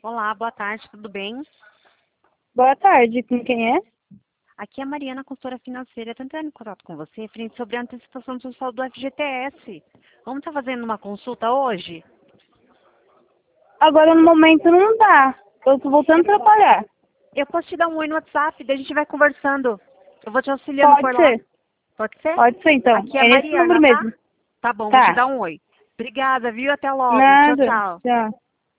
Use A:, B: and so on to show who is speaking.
A: Olá, boa tarde, tudo bem?
B: Boa tarde, com quem é?
A: Aqui é a Mariana, consultora financeira. Estou entrando em contato com você referente sobre a antecipação social do FGTS. Vamos estar fazendo uma consulta hoje?
B: Agora no momento não dá. Eu tô voltando a trabalhar.
A: Eu posso te dar um oi no WhatsApp, daí a gente vai conversando. Eu vou te auxiliando por
B: Pode
A: lá.
B: ser.
A: Pode ser?
B: Pode ser então.
A: Aqui é a
B: É nesse número
A: Mariana, tá?
B: mesmo.
A: Tá bom, vou te
B: Tá.
A: dar um oi. Obrigada, viu? Até logo. Tchau,
B: Nada.
A: tchau.
B: Tchau.